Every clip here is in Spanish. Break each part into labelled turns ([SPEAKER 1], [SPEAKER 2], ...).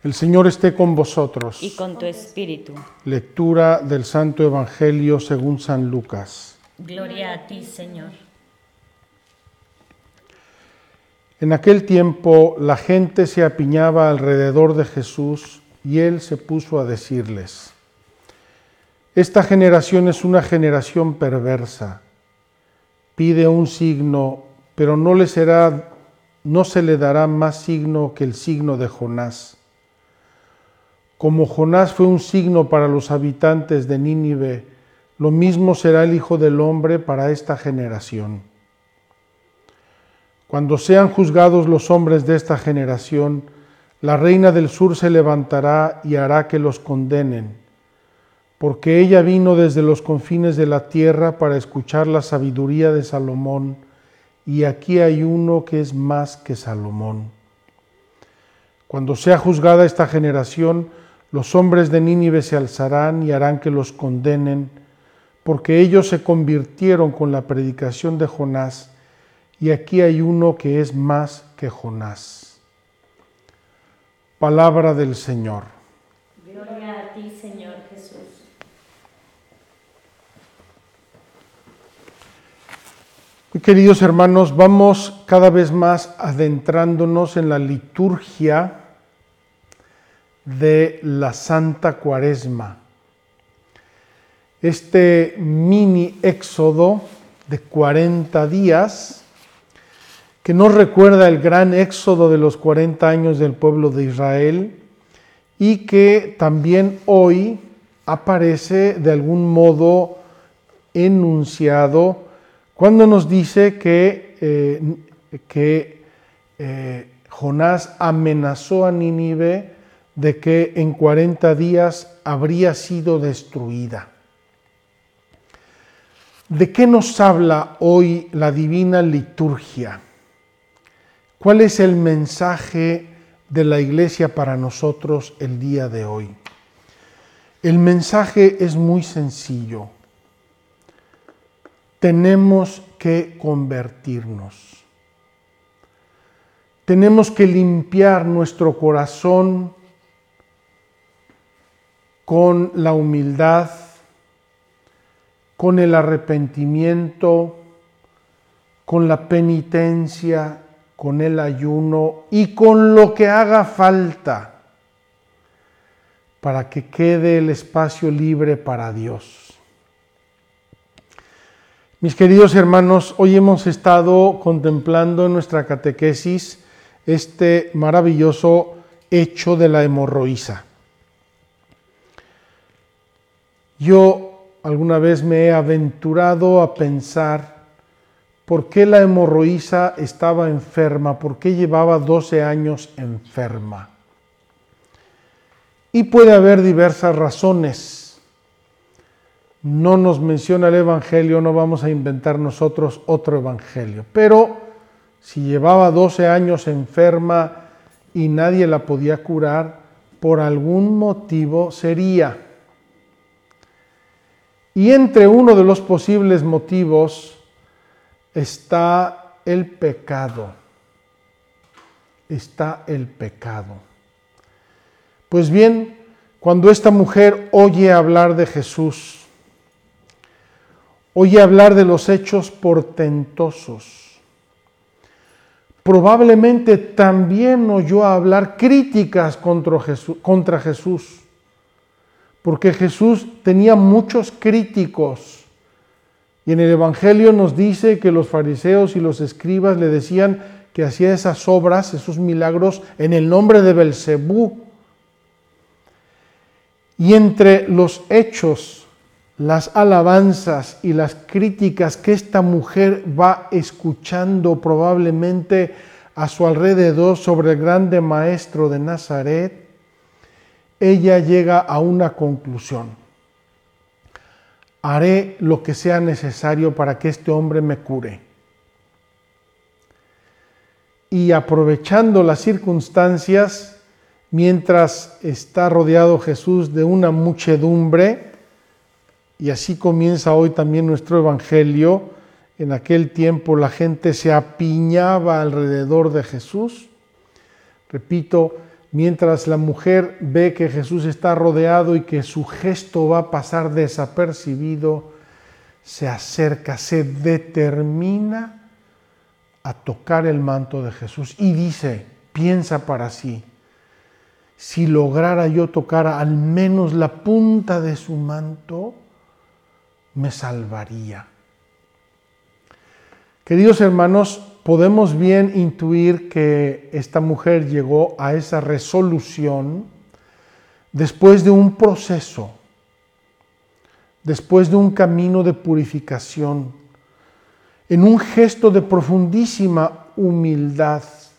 [SPEAKER 1] El Señor esté con vosotros.
[SPEAKER 2] Y con tu espíritu.
[SPEAKER 1] Lectura del Santo Evangelio según San Lucas.
[SPEAKER 2] Gloria a ti, Señor.
[SPEAKER 1] En aquel tiempo la gente se apiñaba alrededor de Jesús y él se puso a decirles: Esta generación es una generación perversa. Pide un signo, pero no se le dará más signo que el signo de Jonás. Como Jonás fue un signo para los habitantes de Nínive, lo mismo será el Hijo del Hombre para esta generación. Cuando sean juzgados los hombres de esta generación, la reina del sur se levantará y hará que los condenen, porque ella vino desde los confines de la tierra para escuchar la sabiduría de Salomón, y aquí hay uno que es más que Salomón. Cuando sea juzgada esta generación, los hombres de Nínive se alzarán y harán que los condenen, porque ellos se convirtieron con la predicación de Jonás, y aquí hay uno que es más que Jonás. Palabra del Señor.
[SPEAKER 2] Gloria a ti, Señor Jesús.
[SPEAKER 1] Muy queridos hermanos, vamos cada vez más adentrándonos en la liturgia de la Santa Cuaresma. Este mini éxodo de 40 días que nos recuerda el gran éxodo de los 40 años del pueblo de Israel y que también hoy aparece de algún modo enunciado cuando nos dice que Jonás amenazó a Nínive de que en 40 días habría sido destruida. ¿De qué nos habla hoy la divina liturgia? ¿Cuál es el mensaje de la Iglesia para nosotros el día de hoy? El mensaje es muy sencillo. Tenemos que convertirnos. Tenemos que limpiar nuestro corazón con la humildad, con el arrepentimiento, con la penitencia, con el ayuno y con lo que haga falta para que quede el espacio libre para Dios. Mis queridos hermanos, hoy hemos estado contemplando en nuestra catequesis este maravilloso hecho de la hemorroísa. Yo alguna vez me he aventurado a pensar por qué la hemorroísa estaba enferma, por qué llevaba 12 años enferma. Y puede haber diversas razones. No nos menciona el Evangelio, no vamos a inventar nosotros otro Evangelio. Pero si llevaba 12 años enferma y nadie la podía curar, por algún motivo sería. Y entre uno de los posibles motivos está el pecado. Está el pecado. Pues bien, cuando esta mujer oye hablar de Jesús, oye hablar de los hechos portentosos, probablemente también oyó hablar críticas contra Jesús, porque Jesús tenía muchos críticos. Y en el Evangelio nos dice que los fariseos y los escribas le decían que hacía esas obras, esos milagros, en el nombre de Belcebú. Y entre los hechos, las alabanzas y las críticas que esta mujer va escuchando probablemente a su alrededor sobre el grande maestro de Nazaret, ella llega a una conclusión: haré lo que sea necesario para que este hombre me cure. Y aprovechando las circunstancias, mientras está rodeado Jesús de una muchedumbre, y así comienza hoy también nuestro Evangelio, en aquel tiempo la gente se apiñaba alrededor de Jesús. Repito, mientras la mujer ve que Jesús está rodeado y que su gesto va a pasar desapercibido, se acerca, se determina a tocar el manto de Jesús y dice, piensa para sí, si lograra yo tocar al menos la punta de su manto, me salvaría. Queridos hermanos, podemos bien intuir que esta mujer llegó a esa resolución después de un proceso, después de un camino de purificación, en un gesto de profundísima humildad.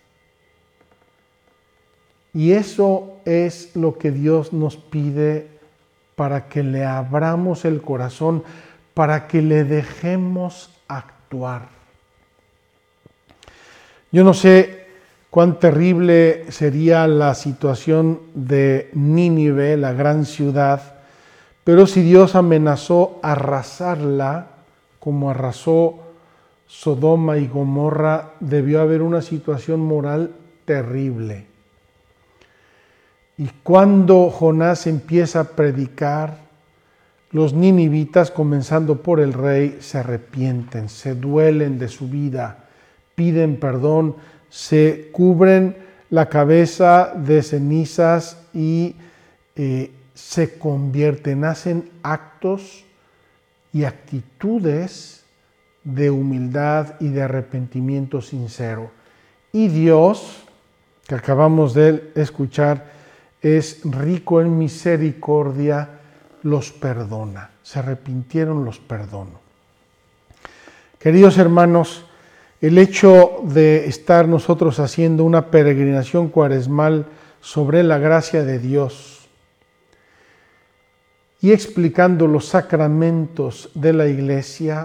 [SPEAKER 1] Y eso es lo que Dios nos pide para que le abramos el corazón, para que le dejemos actuar. Yo no sé cuán terrible sería la situación de Nínive, la gran ciudad, pero si Dios amenazó arrasarla, como arrasó Sodoma y Gomorra, debió haber una situación moral terrible. Y cuando Jonás empieza a predicar, los ninivitas, comenzando por el rey, se arrepienten, se duelen de su vida, piden perdón, se cubren la cabeza de cenizas y se convierten, hacen actos y actitudes de humildad y de arrepentimiento sincero. Y Dios, que acabamos de escuchar, es rico en misericordia, los perdona. Se arrepintieron, los perdonó. Queridos hermanos, el hecho de estar nosotros haciendo una peregrinación cuaresmal sobre la gracia de Dios y explicando los sacramentos de la Iglesia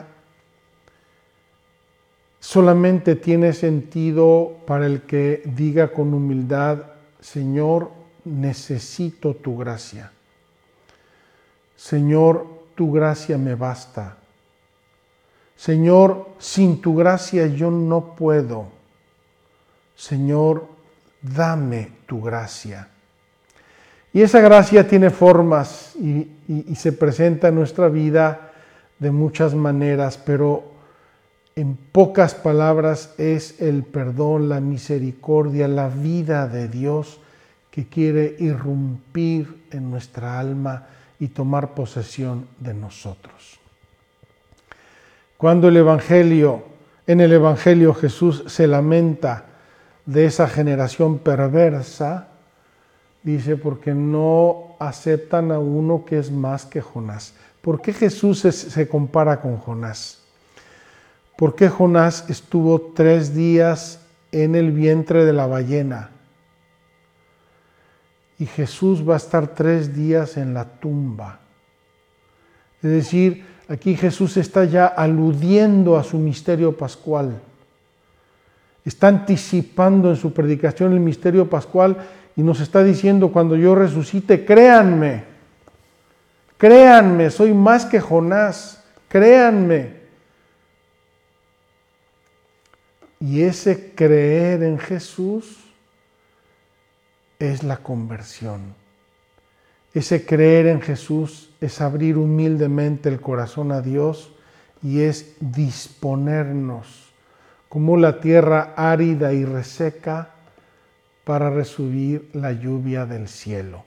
[SPEAKER 1] solamente tiene sentido para el que diga con humildad, Señor, necesito tu gracia. Señor, tu gracia me basta. Señor, sin tu gracia yo no puedo. Señor, dame tu gracia. Y esa gracia tiene formas y se presenta en nuestra vida de muchas maneras, pero en pocas palabras es el perdón, la misericordia, la vida de Dios que quiere irrumpir en nuestra alma y tomar posesión de nosotros. Cuando en el Evangelio Jesús se lamenta de esa generación perversa, dice, porque no aceptan a uno que es más que Jonás. ¿Por qué Jesús se compara con Jonás? ¿Por qué Jonás estuvo 3 días en el vientre de la ballena? Y Jesús va a estar 3 días en la tumba. Es decir, aquí Jesús está ya aludiendo a su misterio pascual. Está anticipando en su predicación el misterio pascual y nos está diciendo, cuando yo resucite, créanme, soy más que Jonás, créanme. Y ese creer en Jesús es la conversión. Ese creer en Jesús es abrir humildemente el corazón a Dios y es disponernos como la tierra árida y reseca para recibir la lluvia del cielo.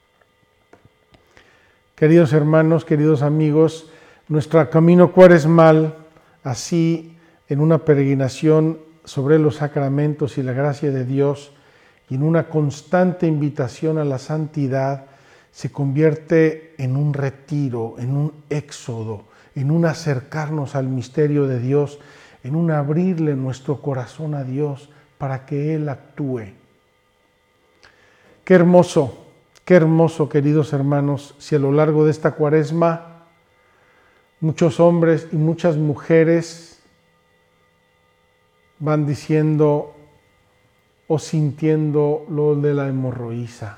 [SPEAKER 1] Queridos hermanos, queridos amigos, nuestro camino cuaresmal, así en una peregrinación sobre los sacramentos y la gracia de Dios y en una constante invitación a la santidad, se convierte en un retiro, en un éxodo, en un acercarnos al misterio de Dios, en un abrirle nuestro corazón a Dios para que Él actúe. Qué hermoso, queridos hermanos, si a lo largo de esta cuaresma muchos hombres y muchas mujeres van diciendo o sintiendo lo de la hemorroísa.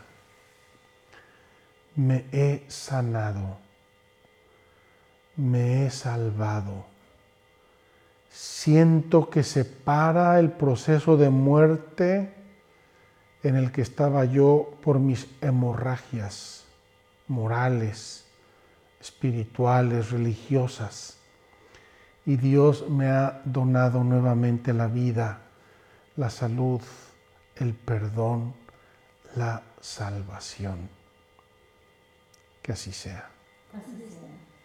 [SPEAKER 1] Me he sanado, me he salvado. Siento que se para el proceso de muerte en el que estaba yo por mis hemorragias morales, espirituales, religiosas. Y Dios me ha donado nuevamente la vida, la salud, el perdón, la salvación. Que así sea.
[SPEAKER 2] Así sea.